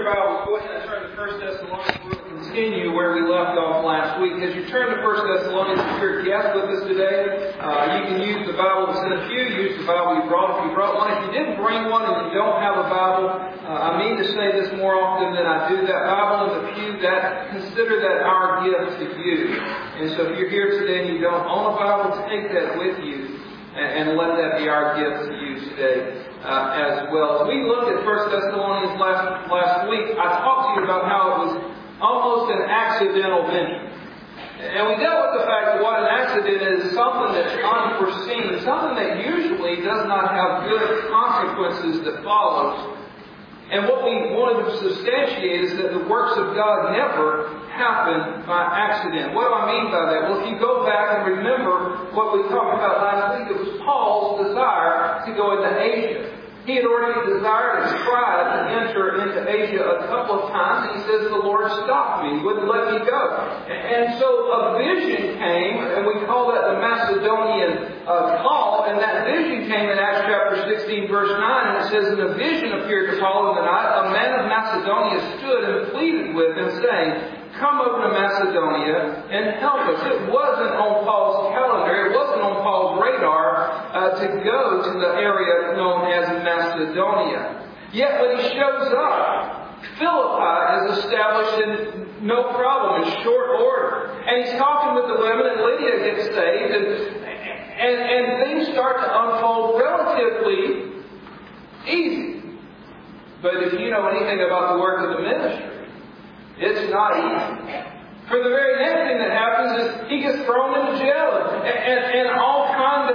Bibles, go ahead and turn to 1 Thessalonians. We'll continue where we left off last week. As you turn to 1 Thessalonians, if you're a guest with us today, you can use the Bible that's in a pew, use the Bible you brought if you brought one. If you didn't bring one and you don't have a Bible, I mean to say this more often than I do. That Bible in the pew, consider that our gift to you. And so if you're here today and you don't own a Bible, take that with you and let that be our gift to you today. As well. As we looked at 1 Thessalonians last week, I talked to you about how it was almost an accidental venture. And we dealt with the fact that what an accident is something that's unforeseen, something that usually does not have good consequences that follows. And what we wanted to substantiate is that the works of God never happen by accident. What do I mean by that? Well, if you go back and remember what we talked about last week, it was Paul's desire to go into Asia. He had already desired and tried to enter into Asia a couple of times, and he says, the Lord stopped me, wouldn't let me go. And so a vision came, and we call that the Macedonian call, and that vision came in Acts chapter 16, verse 9, and it says, and a vision appeared to Paul in the night. A man of Macedonia stood and pleaded with him, saying, come over to Macedonia and help us. It wasn't on Paul's calendar, it wasn't on Paul's radar to go to the area known as Macedonia. Yet when he shows up, Philippi is established in no problem, in short order. And he's talking with the women, and Lydia gets saved, and things start to unfold relatively easy. But if you know anything about the work of the ministry, it's not easy. For the very next thing that happens is he gets thrown into jail, and all kinds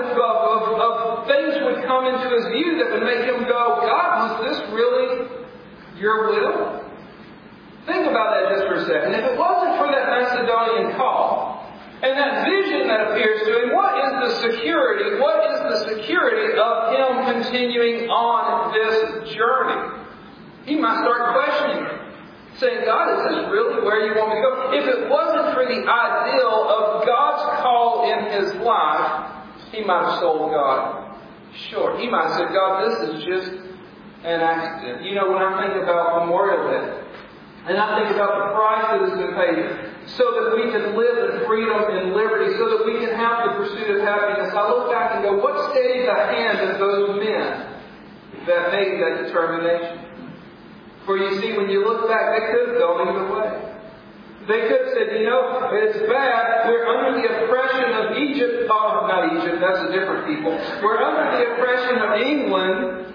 of things would come into his view that would make him go, God, was this really your will? Think about that just for a second. If it wasn't for that Macedonian call and that vision that appears to him, what is the security? What is the security of him continuing on this journey? He might start questioning, saying, God, is this really where you want me to go? If it wasn't for the ideal of God's call in his life, he might have sold God short. He might have said, God, this is just an accident. You know, when I think about Memorial Day, and I think about the price that has been paid so that we can live in freedom and liberty, so that we can have the pursuit of happiness, I look back and go, what stayed the hand of those men that made that determination? For you see, when you look back, they could have gone either way. They could have said, you know, it's bad. We're under the oppression of Egypt. Oh, not Egypt, that's a different people. We're under the oppression of England,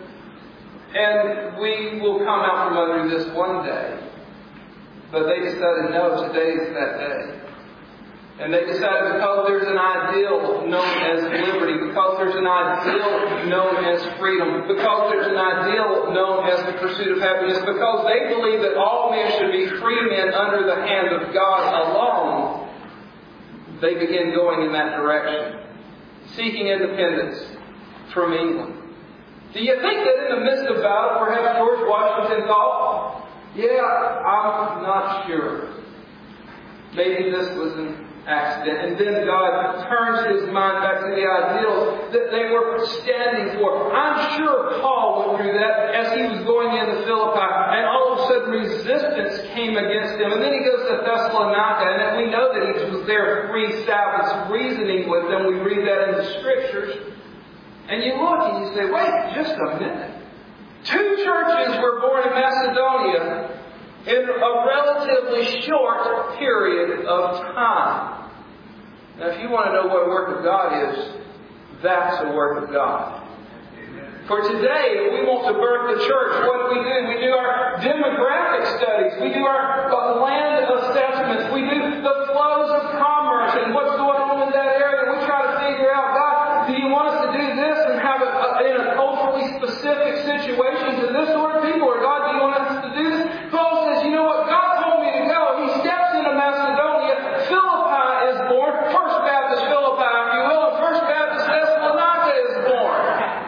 and we will come out from under this one day. But they decided, no, today is that day. And they decided because there's an ideal known as liberty, because there's an ideal known as freedom, because there's an ideal known as the pursuit of happiness, because they believe that all men should be free men under the hand of God alone, they began going in that direction, seeking independence from England. Do you think that in the midst of battle, perhaps George Washington thought, yeah, I'm not sure. Maybe this was an accident. And then God turns his mind back to the ideals that they were standing for. I'm sure Paul went through that as he was going into Philippi, and all of a sudden resistance came against him. And then he goes to Thessalonica, and we know that he was there 3 Sabbaths reasoning with them. We read that in the Scriptures. And you look and you say, wait, just a minute. 2 churches were born in Macedonia in a relatively short period of time. Now, if you want to know what a work of God is, that's a work of God. For today, if we want to birth the church, what do? We do our demographic studies. We do our land assessments. We do the flows of commerce and what's going on in that area. We try to figure out, God, do you want us to do this and have it in a culturally specific situation to this sort of people? Or God, do you want us to do this? Paul says, you know what? God told me to go. He steps into Macedonia. Philippi is born. First Baptist Philippi, if you will, and First Baptist Thessalonica is born.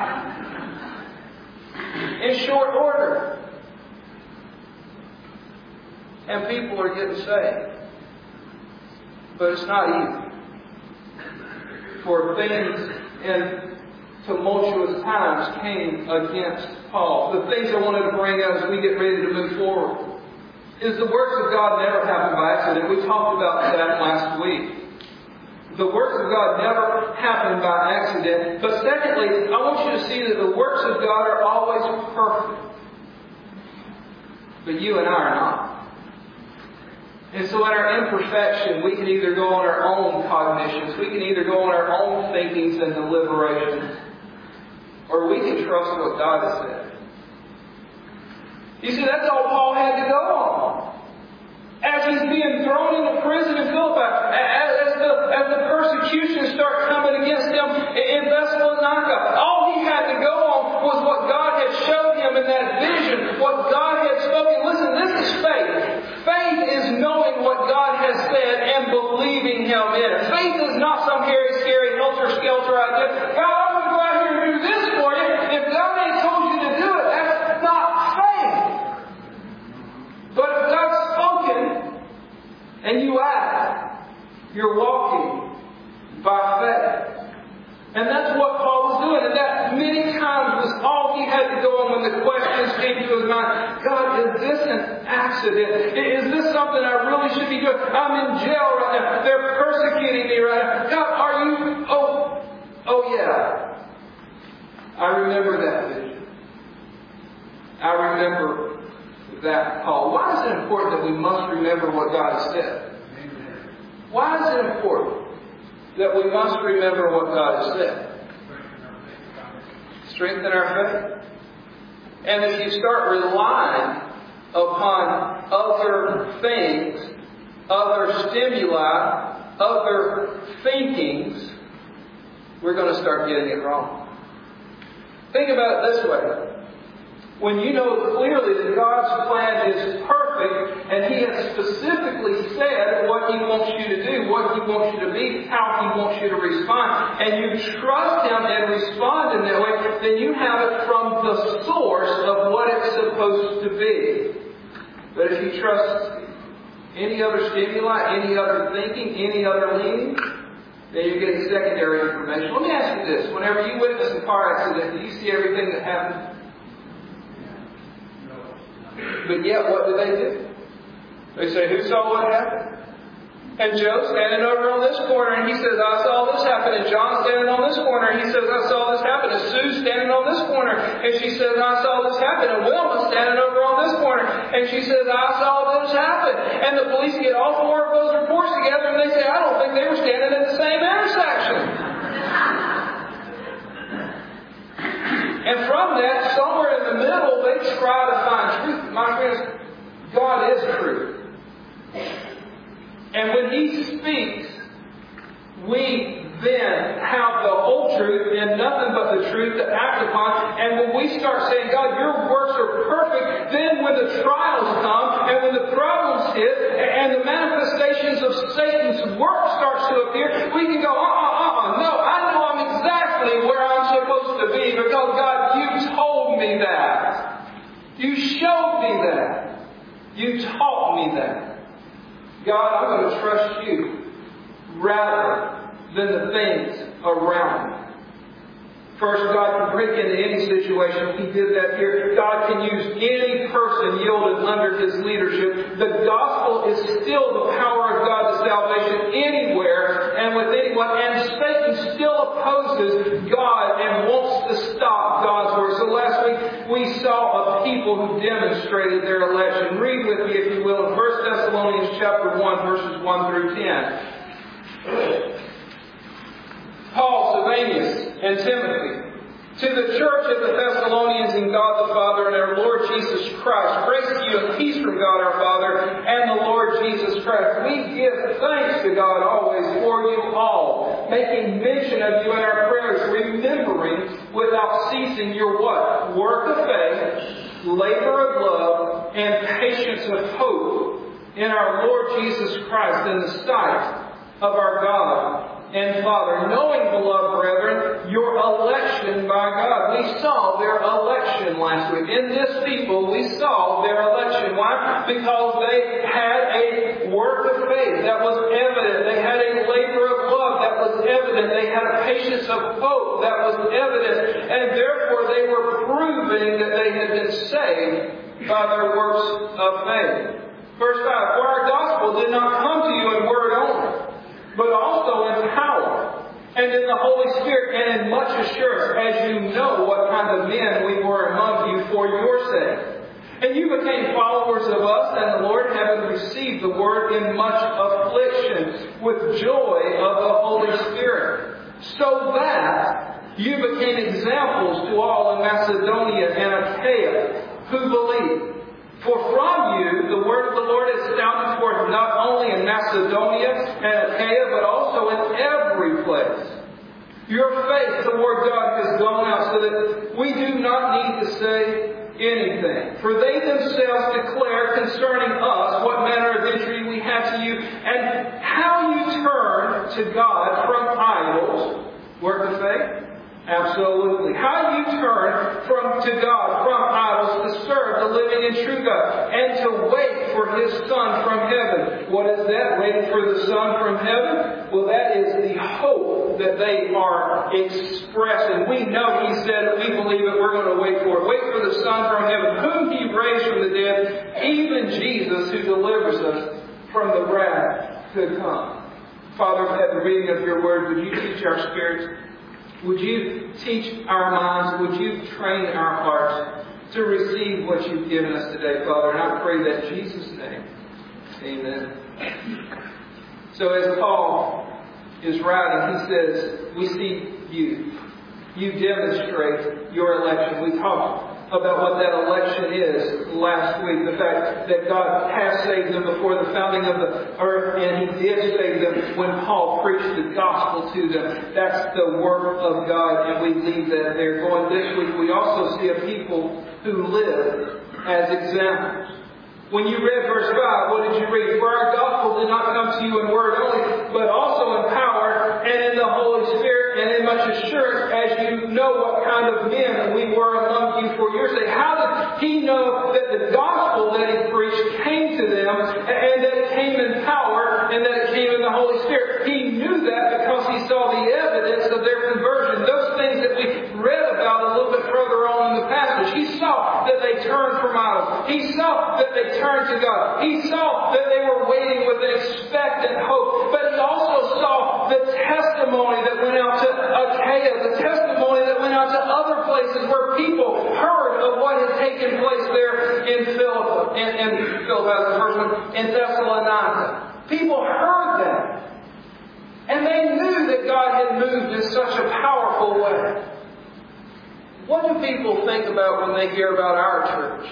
In short order. And people are getting saved. But it's not easy. For things in tumultuous times came against Paul. The things I wanted to bring out as we get ready to move forward. is the works of God never happen by accident. We talked about that last week. The works of God never happen by accident. But secondly, I want you to see that the works of God are always perfect. But you and I are not. And so in our imperfection, we can either go on our own cognitions, we can either go on our own thinkings and deliberations, or we can trust what God has said. You see, that's all Paul had to go on. As he's being thrown into prison in Philippi, as the persecutions start coming against him in Thessalonica, all he had to go on was what God had showed him in that vision, what God had spoken. Listen, this is faith. Faith is knowing what God has said and believing Him in it. Faith is not some hairy, scary, helter-skelter idea. God, I'm going to go out here and do this for you. If God ain't told you to do it, that's not faith. But if God's spoken and you act, you're walking by faith. And that's what Paul was doing. And that many times was all he had to go on when the questions came to his mind. God, is this an accident? Is this something I really should be doing? I'm in jail right now. They're persecuting me right now. God, are you... Oh yeah. I remember that vision. I remember that call. Why is it important that we must remember what God has said? Why is it important that we must remember what God has said? Strengthen our faith. And if you start relying upon other things, other stimuli, other thinkings, we're going to start getting it wrong. Think about it this way. When you know clearly that God's plan is perfect and He has specifically said what He wants you to do, what He wants you to be, how He wants you to respond, and you trust Him and respond in that way, then you have it from the source of what it's supposed to be. But if you trust any other stimuli, any other thinking, any other leaning, then you're getting secondary information. Let me ask you this. Whenever you witness a car accident, do you see everything that happens? But yet, what do? They say, who saw what happened? And Joe standing over on this corner, and he says, I saw this happen. And John standing on this corner, and he says, I saw this happen. And Sue standing on this corner, and she says, I saw this happen. And Wilma standing over on this corner, and she says, I saw this happen. And the police get all four of those reports together, and they say, I don't think they were standing at the same intersection. And from that, somewhere in the middle, they try to find truth. My friends, God is truth. And when He speaks, we then have the whole truth and nothing but the truth to act upon. And when we start saying, God, your works are perfect, then when the trials come and when the problems hit and the manifestations of Satan's work starts to appear, we can go, no, I know I'm exactly where I'm supposed to be because God, you told me that. You showed me that. You taught me that. God, I'm going to trust you rather than the things around me. First, God can break into any situation. He did that here. God can use any person yielded under His leadership. The gospel is still the power of God to salvation anywhere and with anyone. And Satan still opposes God and wants to stop God's word. So last week we saw a people who demonstrated their election. Read with me, if you will, in 1 Thessalonians chapter 1, verses 1 through 10. Paul, Silvanus, and Timothy, to the church of the Thessalonians in God the Father and our Lord Jesus Christ, grace to you and peace from God our Father and the Lord Jesus Christ. We give thanks to God always for you all, making mention of you in our prayers, remembering without ceasing your what? Work of faith, labor of love, and patience of hope in our Lord Jesus Christ in the sight of our God and Father, knowing, beloved brethren, your election by God. We saw their election last week. In this people, we saw their election. Why? Because they had a work of faith that was evident. They had a labor of love that was evident. They had a patience of hope that was evident. And therefore, they were proving that they had been saved by their works of faith. Verse 5, for our gospel did not come to you in word only, but also in power, and in the Holy Spirit, and in much assurance, as you know what kind of men we were among you for your sake. And you became followers of us and the Lord, having received the word in much affliction, with joy of the Holy Spirit, so that you became examples to all in Macedonia and Achaia who believed. For from you the word of the Lord is sounded forth not only in Macedonia and Achaia, but also in every place. Your faith toward God has gone out, so that we do not need to say anything. For they themselves declare concerning us what manner of entry we had to you, and how you turned to God from idols. Work of faith? Absolutely. How you turn to God from idols to serve the living and true God, and to wait for His Son from heaven. What is that? Waiting for the Son from heaven? Well, that is the hope that they are expressing. We know He said, we believe it, we're going to wait for it. Wait for the Son from heaven, whom He raised from the dead, even Jesus, who delivers us from the wrath to come. Father, at the reading of your word, would you teach our spirits? Would you teach our minds? Would you train our hearts to receive what you've given us today, Father? And I pray that in Jesus' name. Amen. So as Paul is writing, he says, we see you. You demonstrate your election. We talked about what that election is last week. The fact that God has saved them before the founding of the earth, and He did save them when Paul preached the gospel to them. That's the work of God, and we leave that there. Going this week, we also see a people who live as examples. When you read verse 5, what did you read? For our gospel did not come to you in word only, but also in power and in the Holy Spirit and in much assurance, as you know what kind of men we were among you for your sake. How did he know that the gospel that he preached came to them, and that it came in power, and that it came in the Holy Spirit? He knew that because he saw the evidence of their conversion. Those things that we read about a little bit further on in the passage. He saw that they turned from idols. He saw that they turned to God. He saw that they were waiting with an expectant hope. But he also saw the testimony that went out to Achaia, the testimony that went out to other places where people heard of what had taken place there in Philippi, in Thessalonica. People heard that. And they knew that God had moved in such a powerful way. What do people think about when they hear about our church?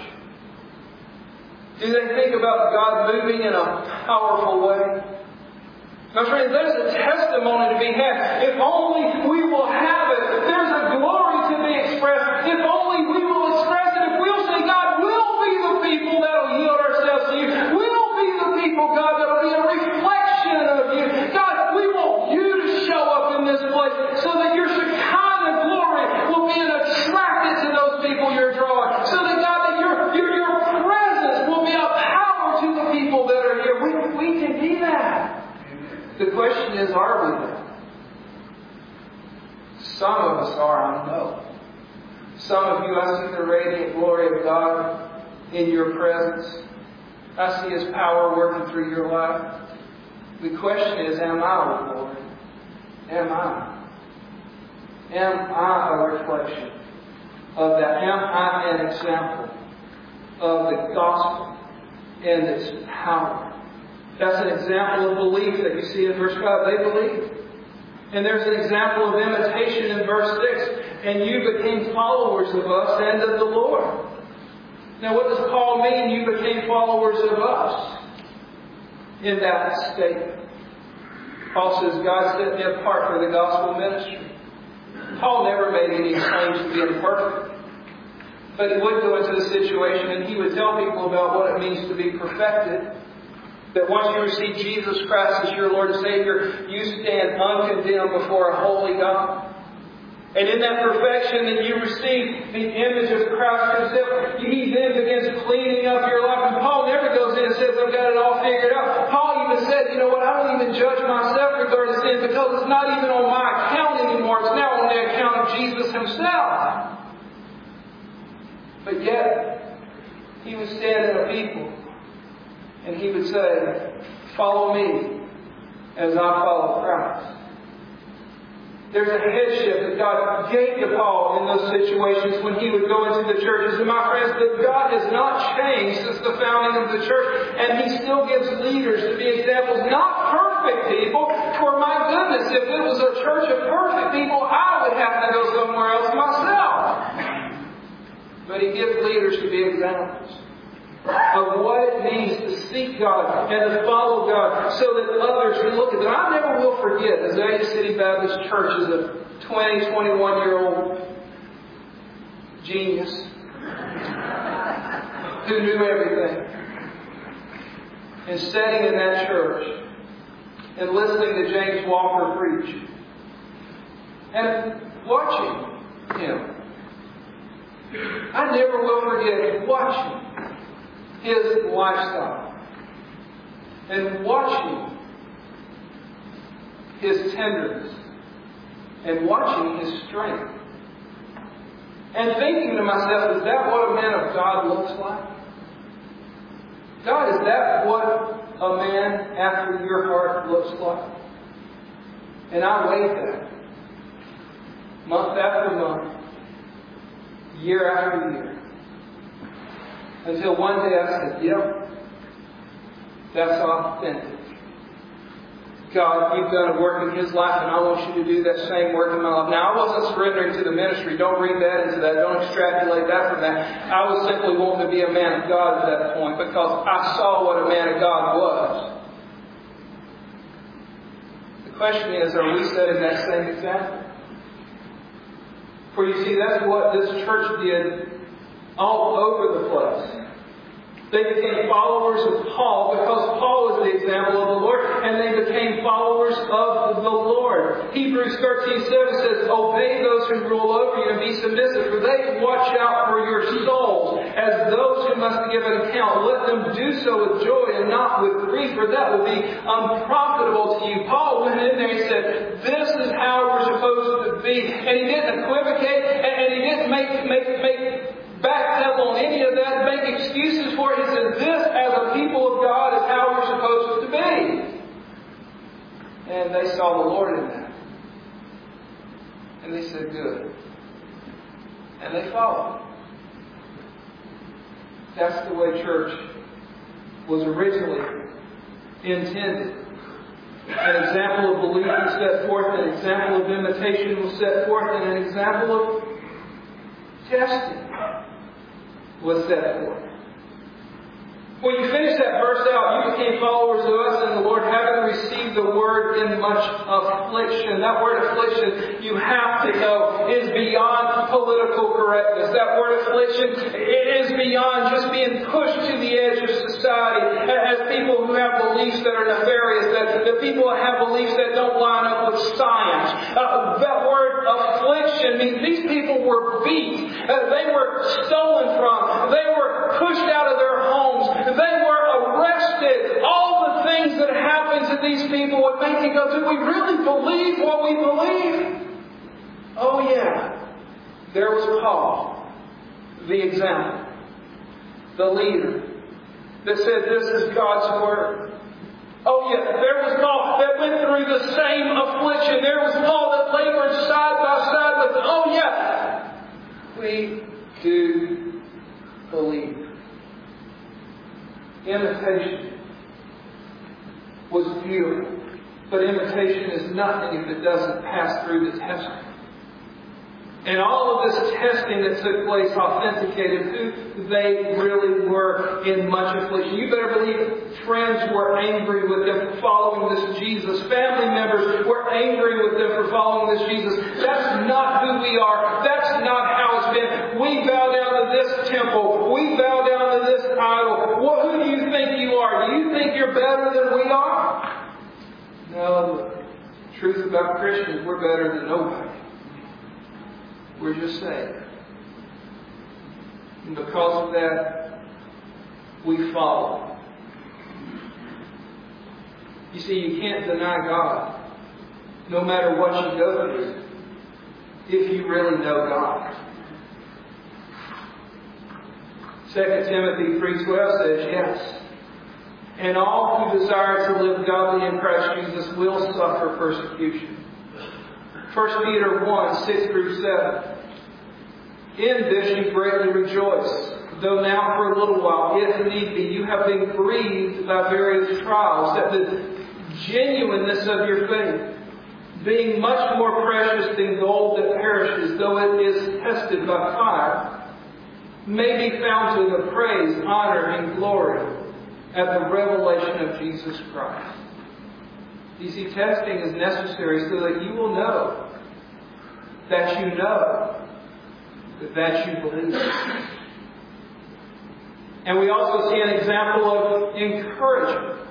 Do they think about God moving in a powerful way? Now, friends, there's a testimony to be had. If only we will have it. There's a glory to be expressed. If only we will express it. If we'll say, God, we'll be the people that will yield ourselves to you. We'll be the people, God, that will be a reflection of you. God, we want you to show up in this place so that your Shekinah glory will be attracted to those people you're drawing. So that, God, that your presence will be a power to the people that are here. We can be that. The question is, are we there? Some of us are, I know. Some of you, I see the radiant glory of God in your presence. I see His power working through your life. The question is, am I, Lord? Am I? Am I a reflection of that? Am I an example of the gospel and its power? That's an example of belief that you see in verse 5. They believed. And there's an example of imitation in verse 6. And you became followers of us and of the Lord. Now what does Paul mean, you became followers of us? In that statement. Paul says, God set me apart for the gospel ministry. Paul never made any claims to being perfect. But he would go into the situation and he would tell people about what it means to be perfected. That once you receive Jesus Christ as your Lord and Savior, you stand uncondemned before a holy God. And in that perfection that you receive the image of Christ Himself, He then begins cleaning up your life. And Paul never goes in and says, I've got it all figured out. Paul even said, you know what, I don't even judge myself regarding sin because it's not even on my account anymore. It's now on the account of Jesus Himself. But yet, he was standing a people. And he would say, follow me as I follow Christ. There's a headship that God gave to Paul in those situations when he would go into the churches. And my friends, that God has not changed since the founding of the church. And He still gives leaders to be examples. Not perfect people. For my goodness, if it was a church of perfect people, I would have to go somewhere else myself. But He gives leaders to be examples of what it means to seek God and to follow God so that others can look at them. I never will forget Azalea City Baptist Church is a 20, 21-year-old genius who knew everything. And sitting in that church and listening to James Walker preach and watching him. I never will forget watching his lifestyle and watching his tenderness and watching his strength and thinking to myself, is that what a man of God looks like? God, is that what a man after your heart looks like? And I weighed that month after month, year after year. Until one day I said, yep, that's authentic. God, You've done a work in his life and I want You to do that same work in my life. Now, I wasn't surrendering to the ministry. Don't read that into that. Don't extrapolate that from that. I was simply wanting to be a man of God at that point because I saw what a man of God was. The question is, are we setting that same example? For you see, that's what this church did all over the place. They became followers of Paul because Paul was the example of the Lord, and they became followers of the Lord. Hebrews 13:7 says, obey those who rule over you and be submissive, for they watch out for your souls as those who must give an account. Let them do so with joy and not with grief, for that will be unprofitable to you. Paul went in there and said, this is how we're supposed to be. And he didn't equivocate, and he didn't make backpedal on any of that, make excuses for it. He said, this as a people of God is how we're supposed to be. And they saw the Lord in that. And they said, good. And they followed. That's the way church was originally intended. An example of belief was set forth, an example of imitation was set forth, and an example of testing was set forth. When you finish that verse out, you became followers of us in the Lord, having received the word in much affliction. That word affliction, you have to know, is beyond political correctness. That word affliction is beyond just being pushed to the edge of society as people who have beliefs that are nefarious, that the people that have beliefs that don't line up with science. That word affliction means these people were beat. They were stolen from. They were pushed out of their homes. They were arrested. All the things that happened to these people would make you go, do we really believe what we believe? Oh yeah. There was Paul, the example, the leader, that said this is God's Word. Oh yeah, there was Paul that went through the same affliction. There was Paul that labored side by side with, oh yeah, we do believe. Imitation was beautiful, but imitation is nothing if it doesn't pass through the testing. And all of this testing that took place authenticated who they really were in much affliction. You better believe friends were angry with them for following this Jesus. Family members were angry with them for following this Jesus. That's not who we are. That's not how it's been. We bow down to this temple. We bow down to this idol. Well, who do you think you are? Do you think you're better than we are? No. The truth about Christians, we're better than nobody. We're just saved. And because of that, we follow. You see, you can't deny God, no matter what you go through, if you really know God. 2 Timothy 3:12 says, yes, And all who desire to live godly in Christ Jesus will suffer persecution. 1 Peter 1, 6 through 7. In this you greatly rejoice, though now for a little while, if need be, you have been grieved by various trials, that the genuineness of your faith, being much more precious than gold that perishes, though it is tested by fire, may be found to the praise, honor, and glory at the revelation of Jesus Christ. You see, testing is necessary so that you will know that you know that you believe. And we also see an example of encouragement.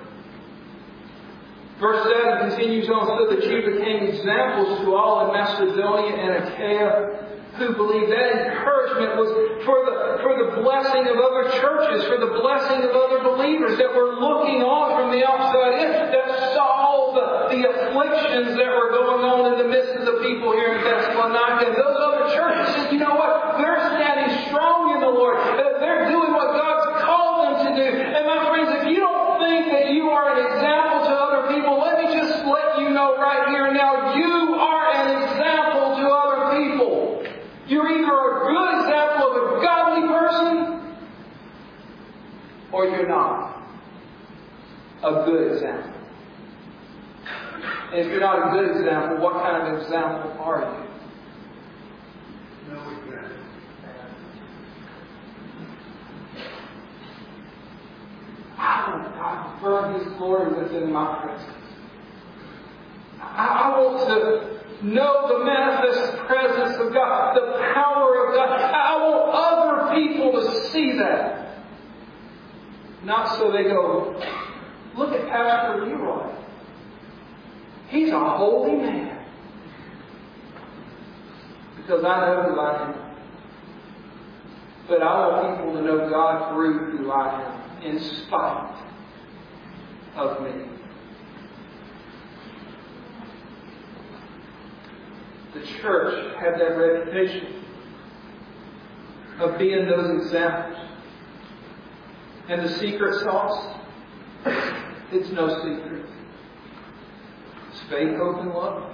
Verse 7 continues on, so that you became examples to all in Macedonia and Achaia who believed. That encouragement was for the blessing of other churches, for the blessing of other believers that were looking on from the outside in, that saw the afflictions that were going on in the midst of the people here in Thessalonica. And those other churches said, you know what? They're standing strong in the Lord. They're doing what God's called them to do. And my friends, if you don't think that you are an example to other people, let me just let you know right here and now, you are an example to other people. You're either a good example of a godly person, or you're not a good example. And if you're not a good example, what kind of example are you? No regret. I prefer His glory within my presence. I want to know the manifest presence of God, the power of God. I want other people to see that. Not so they go, look at Pastor Leroy. He's a holy man. Because I know who I am. But I want people to know God through who I am, in spite of me. The church had that reputation of being those examples. And the secret sauce? It's no secret. It's faith, hope, and love.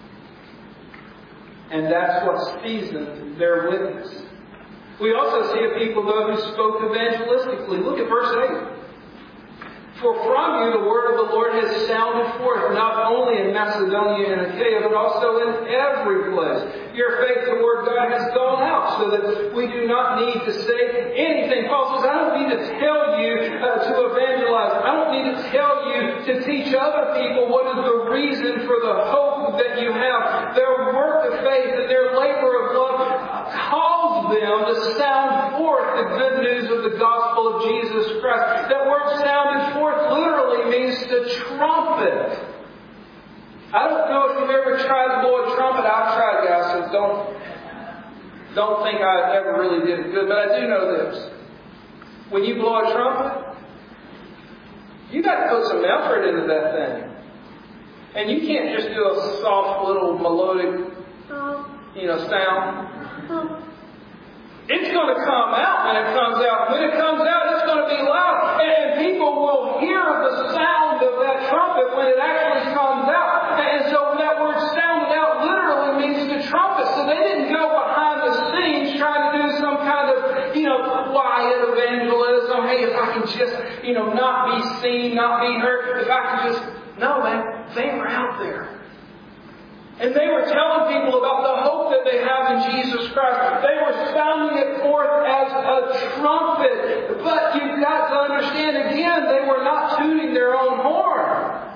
And that's what seasoned their witness. We also see a people, though, who spoke evangelistically. Look at verse 8. For from you the word of the Lord has sounded forth, not only in Macedonia and Achaia, but also in every place. Your faith toward God has gone out, so that we do not need to say anything. Paul says, I don't need to tell you to evangelize. I don't need to tell you to teach other people what is the reason for the hope that you have. Their work of faith and their labor of love calls them to sound forth the good news of the gospel of Jesus Christ. That word sounded forth literally means to trumpet. I don't know if you've ever tried to blow a trumpet. I've tried, guys, so don't think I ever really did it good. But I do know this. When you blow a trumpet, you got to put some effort into that thing. And you can't just do a soft little melodic, sound. It's going to come out when it comes out. When it comes out, it's going to be loud. And people will hear the sound of that trumpet when it actually comes out. And so that word sounded out literally means to trumpet. So they didn't go behind the scenes trying to do some kind of, quiet evangelism. Hey, if I can just, not be seen, not be heard. If I can just... No, man. They were out there. And they were telling people about the hope that they have in Jesus Christ. They were sounding it forth as a trumpet. But you've got to understand, again, they were not tooting their own horn.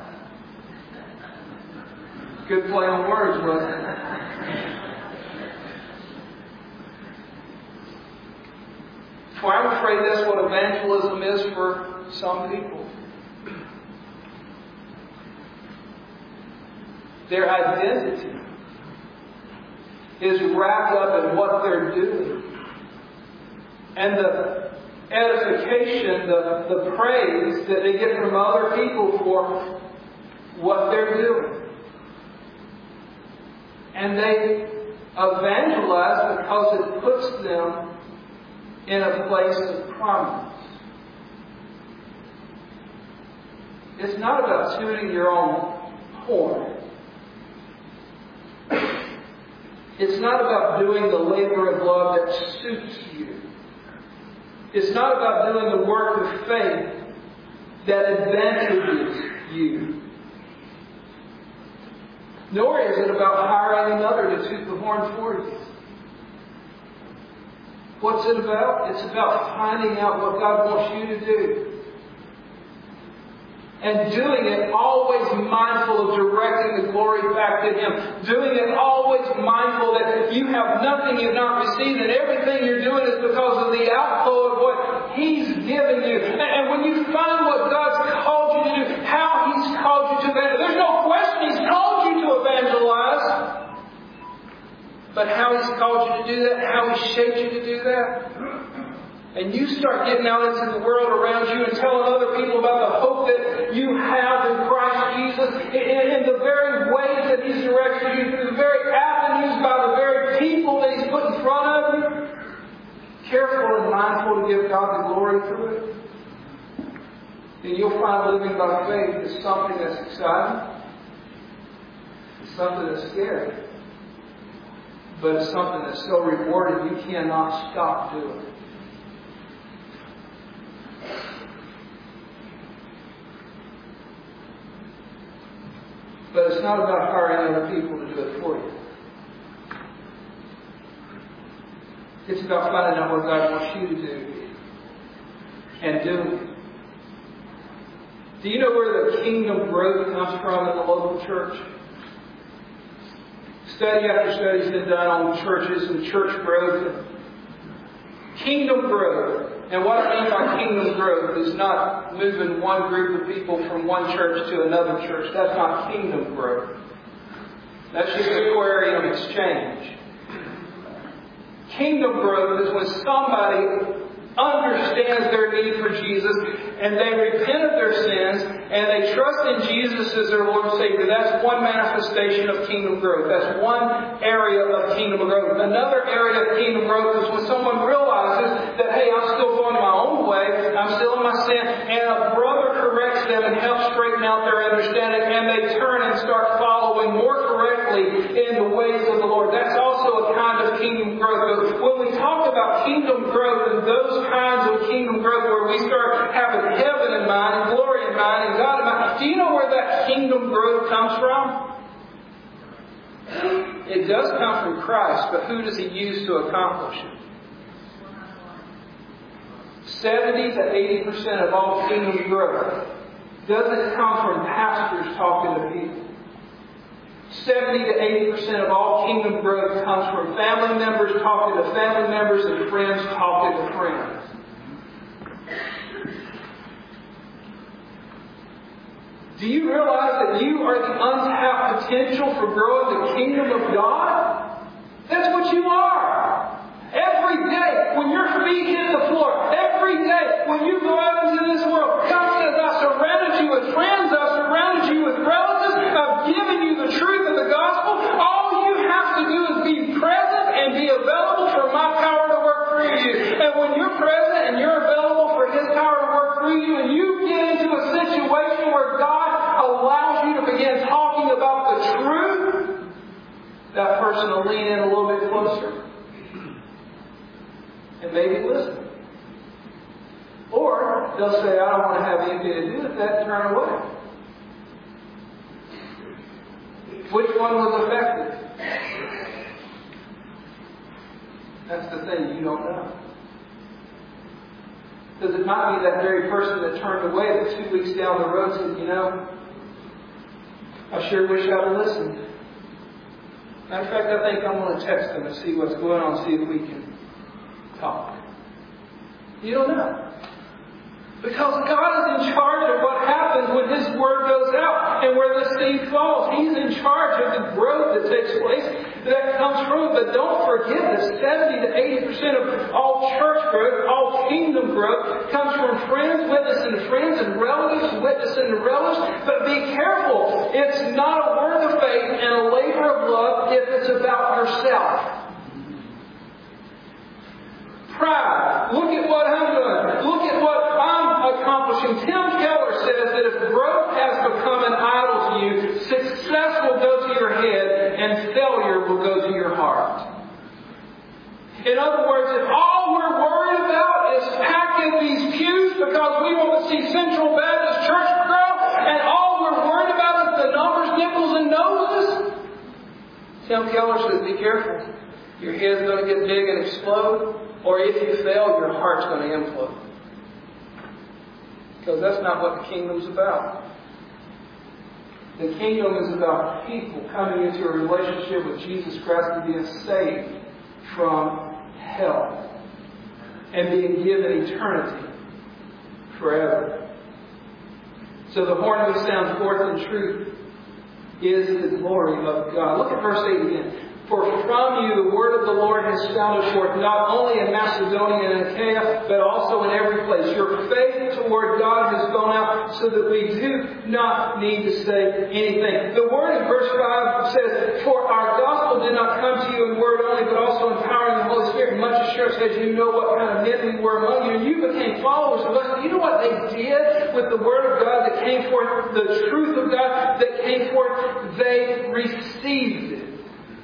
Good play on words, wasn't it? Well, I'm afraid that's what evangelism is for some people. Their identity is wrapped up in what they're doing. And the edification, the praise that they get from other people for what they're doing. And they evangelize because it puts them in a place of prominence. It's not about tooting your own horn. It's not about doing the labor of love that suits you. It's not about doing the work of faith that advantages you. Nor is it about hiring another to toot the horn for you. What's it about? It's about finding out what God wants you to do. And doing it always mindful of directing the glory back to Him. Doing it always mindful that you have nothing you've not received, and everything you're doing is because of the outflow of what He's given you. And when you find what God's called you to do, how He's called you to evangelize, there's no question He's called you to evangelize. But how He's called you to do that, how He shaped you to do that. And you start getting out into the world around you and telling other people about the hope that you have in Christ Jesus, in the very ways that He's directed you, through the very avenues, by the very people that He's put in front of you. Careful and mindful to give God the glory through it. And you'll find living by faith is something that's exciting. It's something that's scary. But it's something that's so rewarding you cannot stop doing. But it's not about hiring other people to do it for you. It's about finding out what God wants you to do and doing it. Do you know where the kingdom growth comes from in the local church? Study after study has been done on churches and church growth. Kingdom growth. And what I mean by kingdom growth is not moving one group of people from one church to another church. That's not kingdom growth. That's just aquarium exchange. Kingdom growth is when somebody understands their need for Jesus and they repent of their sins and they trust in Jesus as their Lord and Savior. That's one manifestation of kingdom growth. That's one area of kingdom growth. Another area of kingdom growth is when someone realizes that, hey, I'm still going my own way, I'm still in my sin, and a brother corrects them and helps straighten out their understanding, and they turn and start following more correctly in the ways of the Lord. That's also a kind of kingdom growth. But when we talk about kingdom growth and those kinds of kingdom growth where we start having heaven in mind and glory in mind and God in mind, do you know where that kingdom growth comes from? It does come from Christ, but who does He use to accomplish it? 70 to 80% of all kingdom growth doesn't come from pastors talking to people. 70 to 80% of all kingdom growth comes from family members talking to family members and friends talking to friends. Do you realize that you are the untapped potential for growing the kingdom of God? That's what you are. Every day, when your feet hit the floor, every day, when you go out into this world, God says, I surrounded you with friends, I surrounded you with relatives, I've given you the truth of the gospel. All you have to do is be present and be available for my power to work through you. And when you're present and you're available for His power to work through you, and you get into a situation where God allows you to begin talking about the truth, that person will lean in a little bit closer and maybe listen. Or they'll say, I don't want to have anything to do with that, and turn away. Which one was effective? That's the thing, you don't know. Because it might be that very person that turned away that 2 weeks down the road said, you know, I sure wish I would listened. Matter of fact, I think I'm going to text them and see what's going on, see if we can talk. You don't know. Because God is in charge of what happens when His Word goes out and where the seed falls. He's in charge of the growth that takes place that comes from it. But don't forget that 70 to 80% of all church growth, all kingdom growth, comes from friends witnessing to friends and relatives witnessing to relatives. But be careful. It's not a word of faith and a labor of love if it's about yourself. Pride. Look at what I'm doing. Look at what I'm accomplishing. Tim Keller says that if growth In other words, if all we're worried about is packing these pews because we want to see Central Baptist Church grow, and all we're worried about is the numbers, nickels, and noses, Tim Keller says, be careful. Your head's going to get big and explode, or if you fail, your heart's going to implode. Because that's not what the kingdom's about. The kingdom is about people coming into a relationship with Jesus Christ and being saved from hell and being given eternity forever. So the horn we sound forth in truth is the glory of God. Look at verse 8 again. For from you the word of the Lord has sounded forth, not only in Macedonia and Achaia, but also in every place. Your faith toward God has gone out so that we do not need to say anything. The word in verse 5 says, for our gospel did not come to you in word only, but also in power and the Holy Spirit. Much assurance as you know what kind of men we were among you. And you became followers of us. You know what they did with the word of God that came forth, the truth of God that came forth? They received it.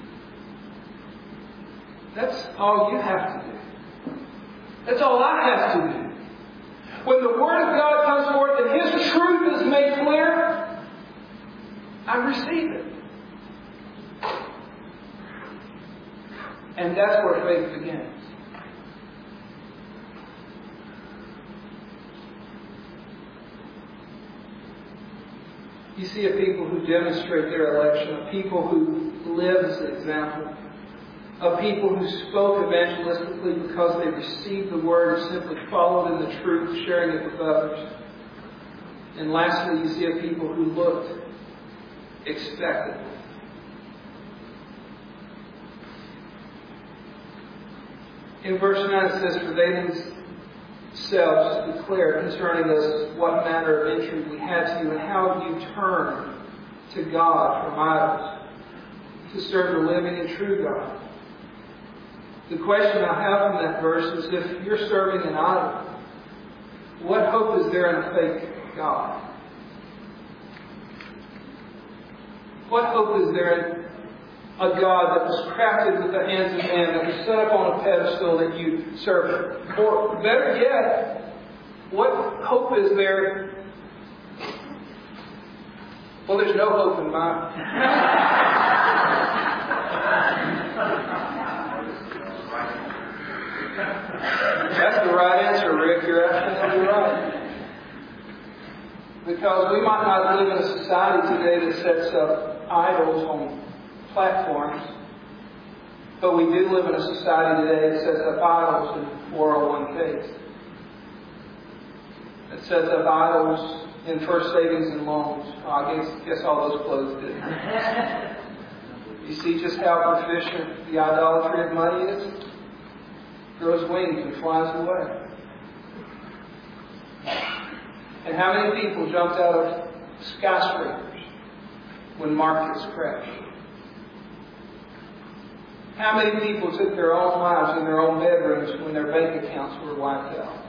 That's all you have to do. That's all I have to do. When the Word of God comes forth and His truth is made clear, I receive it. And that's where faith begins. You see a people who demonstrate their election, a people who live as an example, of people who spoke evangelistically because they received the Word and simply followed in the truth, sharing it with others. And lastly, you see a people who looked expectantly. In verse 9 it says, for they themselves declare concerning us what manner of entry we had to you and how you turned to God from idols to serve the living and true God. The question I have from that verse is, if you're serving an idol, what hope is there in a fake God? What hope is there in a God that was crafted with the hands of man, that was set up on a pedestal that you serve? Or better yet, what hope is there? Well, there's no hope in mine. That's the right answer, Rick. You're absolutely right. Because we might not live in a society today that sets up idols on platforms, but we do live in a society today that sets up idols in 401ks. That sets up idols in first savings and loans. I guess all those closed did. You see just how proficient the idolatry of money is? Grows wings and flies away. And how many people jumped out of skyscrapers when markets crashed? How many people took their own lives in their own bedrooms when their bank accounts were wiped out?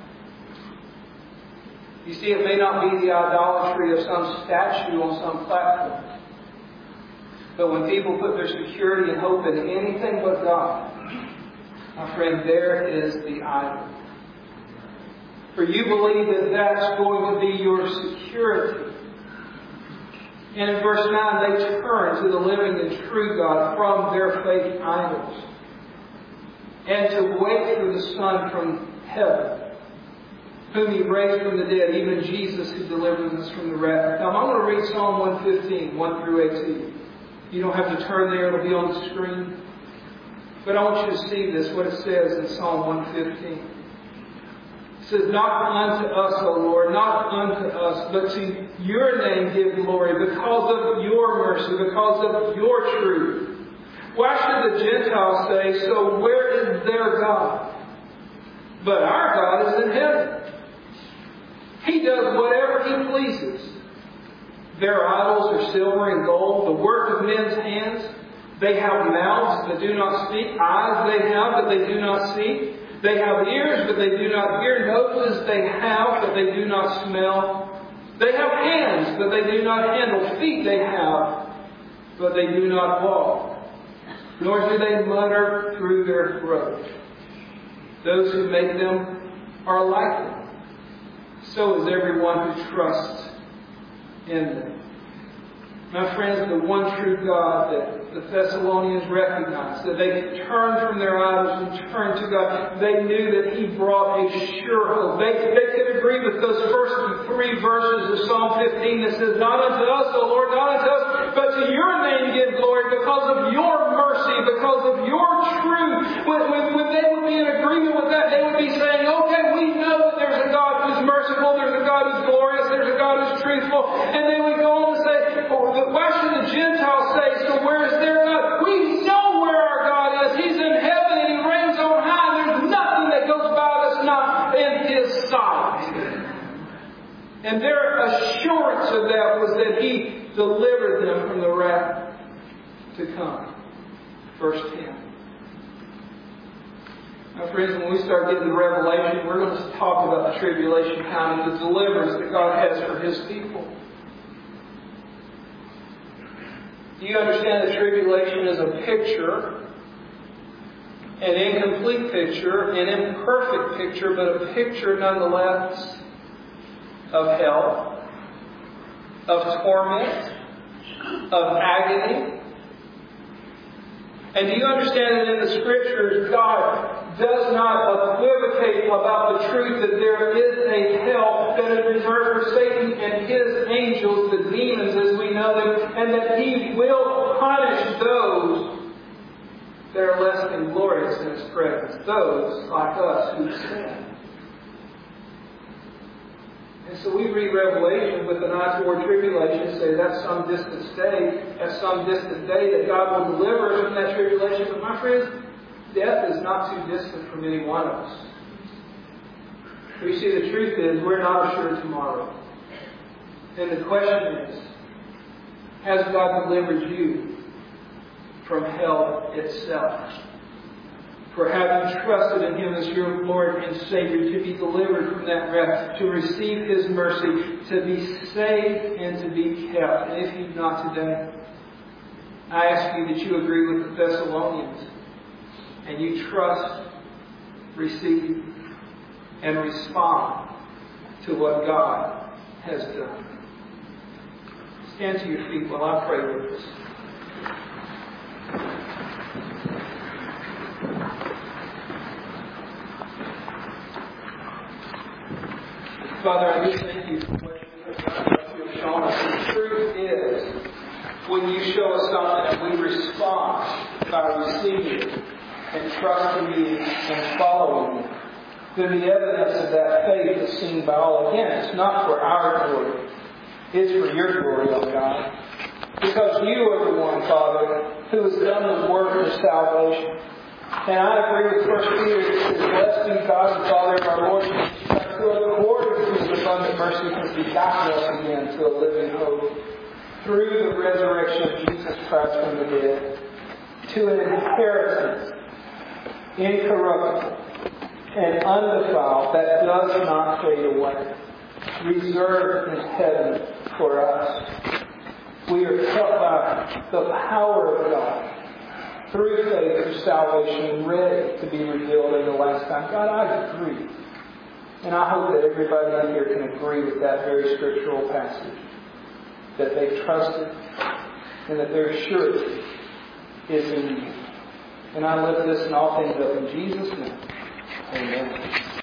You see, it may not be the idolatry of some statue on some platform, but when people put their security and hope in anything but God, my friend, there is the idol. For you believe that that's going to be your security. And in verse 9, they turn to the living and true God from their fake idols, and to wait for the Son from heaven, whom He raised from the dead, even Jesus who delivered us from the wrath. Now I'm going to read Psalm 115, 1 through 18. You don't have to turn there, it'll be on the screen. But I want you to see this, what it says in Psalm 115. It says, not unto us, O Lord, not unto us, but to your name give glory, because of your mercy, because of your truth. Why should the Gentiles say, so where is their God? But our God is in heaven. He does whatever He pleases. Their idols are silver and gold, the work of men's hands. They have mouths that do not speak, eyes they have, but they do not see. They have ears, but they do not hear, noses they have, but they do not smell. They have hands, but they do not handle, feet they have, but they do not walk. Nor do they mutter through their throat. Those who make them are like them. So is everyone who trusts in them. My friends, the one true God that the Thessalonians recognized, that they could turn from their idols and turn to God. They knew that He brought a sure hope. They could agree with those first 3 verses of Psalm 15 that says, "Not unto us, O Lord, not unto us, but to your name give glory because of your mercy, because of your truth." When they would be in agreement with that, they would be saying, okay, we know that there's a God who's merciful, there's a God who's glorious, there's a God who's truthful. And they would go on to say, why should the Gentiles say, so where is their God? We know where our God is. He's in heaven and He reigns on high. There's nothing that goes by us not in His sight. And their assurance of that was that He delivered them from the wrath to come. Verse 10. Now friends, when we start getting the Revelation, we're going to talk about the tribulation time and the deliverance that God has for His people. Do you understand that tribulation is a picture, an incomplete picture, an imperfect picture, but a picture nonetheless of hell, of torment, of agony? And do you understand that in the Scriptures, God does not equivocate about the truth that there is a hell that is reserved for Satan and his angels, the demons as we know them, and that He will punish those that are less than glorious in His presence, those like us who sin. And so we read Revelation with an eye toward tribulation and say that's some distant day, that God will deliver us from that tribulation. But my friends, death is not too distant from any one of us. You see, the truth is we're not assured tomorrow. And the question is, has God delivered you from hell itself? For have you trusted in Him as your Lord and Savior to be delivered from that wrath, to receive His mercy, to be saved and to be kept? And if you've not today, I ask you that you agree with the Thessalonians and you trust, receive, and respond to what God has done. Stand to your feet while I pray with us. Father, I do thank you for what you have shown us. The truth is, when you show us something and we respond by receiving and trusting you and following you, then the evidence of that faith is seen by all. Again, it's not for our glory. It's for your glory, O God. Because you are the one, Father, who has done the work of salvation. And I agree with 1 Peter. It says, blessed be God the Father of our Lord Jesus Christ, who according to His abundant mercy has begotten us again to a living hope through the resurrection of Jesus Christ from the dead, to an inheritance incorruptible and undefiled that does not fade away, reserved in heaven for us. We are helped by the power of God through faith for salvation, ready to be revealed in the last time. God, I agree. And I hope that everybody in here can agree with that very scriptural passage. That they trusted and that their surety is in you. And I lift this and all things up in Jesus' name. Amen.